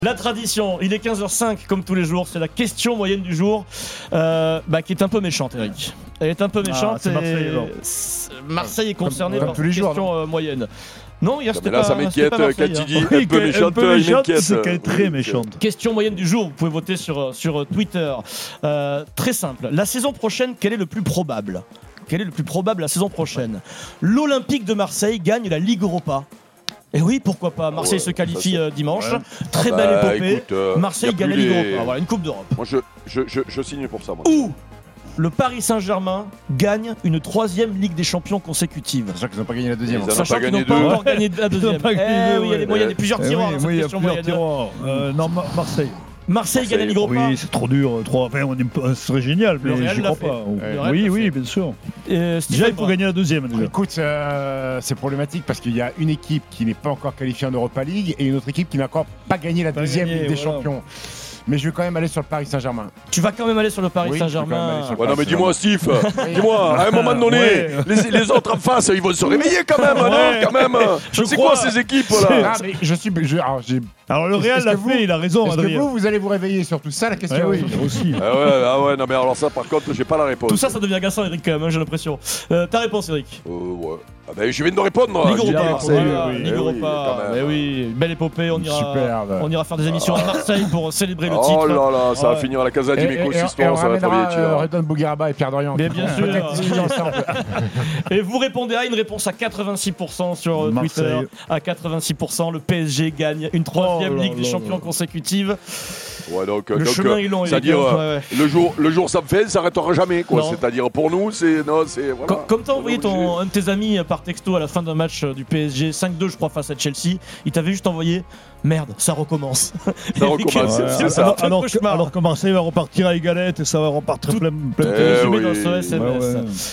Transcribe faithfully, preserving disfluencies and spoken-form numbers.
La tradition, il est quinze heures cinq comme tous les jours, c'est la question moyenne du jour euh, bah, qui est un peu méchante, Eric. Elle est un peu méchante. Ah, c'est Marseille, alors. Marseille est concerné comme, par comme cette question jours, euh, moyenne. Non, hier c'était là, pas ça m'inquiète c'était pas quand Marseille, tu hein. dis un peu méchante, il m'inquiète. C'est qu'elle est très méchante. Question moyenne du jour, vous pouvez voter sur, sur Twitter. Euh, très simple. La saison prochaine, quel est le plus probable ? Quel est le plus probable la saison prochaine ? L'Olympique de Marseille gagne la Ligue Europa. Et oui, pourquoi pas. Marseille ouais, se qualifie ça, euh, dimanche. Ouais. Très Ah belle bah, épopée. écoute, euh, Marseille y a gagne la plus Ligue les- Europa. Voilà, une Coupe d'Europe. Moi, je, je, je, je signe pour ça. Moi. Ou le Paris Saint-Germain gagne une troisième Ligue des Champions consécutive. Sachant qu'ils n'ont pas gagné la deuxième. Ils en ont Sachant pas qu'ils gagné n'ont pas deux. encore gagné la deuxième. Ils ont pas gagné Eh deux, oui, il y a des ouais. moyens, il y a plusieurs Eh tiroirs oui, dans cette oui, il y a question plusieurs moyenne. tiroirs. Euh, non, Ma- Marseille. Marseille gagne la Ligue Europa. Oui, c'est trop dur. Trois, enfin, on est, ce serait génial, Le mais Real je l'a crois fait. pas. Le Real Oui, l'a oui, fait. bien sûr. Euh, Déjà, Stephen il faut Brun. gagner la deuxième. Déjà. Écoute, euh, c'est problématique parce qu'il y a une équipe qui n'est pas encore qualifiée en Europa League et une autre équipe qui n'a encore pas gagné la Pas deuxième gagné, Ligue des voilà. Champions. Mais je vais quand même aller sur le Paris Saint-Germain. Tu vas quand même aller sur le Paris Oui, je vais quand même Saint-Germain. aller sur le Ouais, non, mais dis-moi, Steve, Oui. dis-moi, à un moment donné, Ouais. les, les autres en face, ils vont se réveiller quand même, Ouais. non, quand même. Je C'est crois. quoi ces équipes-là? Ah, mais je suis. je- alors, j'ai- Alors, le Est-ce Real que l'a vous- fait, il a raison, Est-ce que Adrien. vous, vous allez vous réveiller sur tout ça, la question Ouais, oui, aussi. Ah ouais, ah ouais, non, mais alors ça, par contre, j'ai pas la réponse. Tout ça, ça devient agaçant, Eric, quand même, hein, j'ai l'impression. Euh, ta réponse, Eric. Euh, ouais. Ah ben, je viens de répondre, moi. Ligue J'ai dit Europa. Marseille. Voilà, oui. Ligue Eh oui, Europa. quand même. Mais oui, belle épopée. On ira, Superbe. on ira faire des émissions à Marseille pour célébrer le Oh titre. là là, ça va Ouais. finir à la Casa Et, di et- et- Meco, et cette histoire, on ça va être ramènera bien euh, tiré. Redon Bougueraba et Pierre Dorian. Mais qui bien vont sûr. peut-être discuter ensemble. Et vous répondez à une réponse à quatre-vingt-six pour cent sur euh, Marseille. Twitter. À quatre-vingt-six pour cent, le P S G gagne une troisième Oh là Ligue des là Champions là. consécutive. Ouais, donc, Le donc, chemin euh, est long. c'est-à-dire, Eric, hein. euh, Ouais, ouais. le jour, le jour ça me fait, ça s'arrêtera jamais, quoi. Non. C'est-à-dire, pour nous, c'est. Non, c'est. Voilà. Com- Comme t'as envoyé On est ton, obligé. un de tes amis euh, par texto à la fin d'un match euh, du P S G cinq deux, je crois, face à Chelsea, il t'avait juste envoyé merde, ça recommence. Ça recommence, Eric, c'est ça. alors, un alors que, cauchemar. alors que Marseille va repartir à égalette et ça va repartir Tout- plein, plein Tout de est Eh résumé oui. dans ce S M S. Ouais, ouais.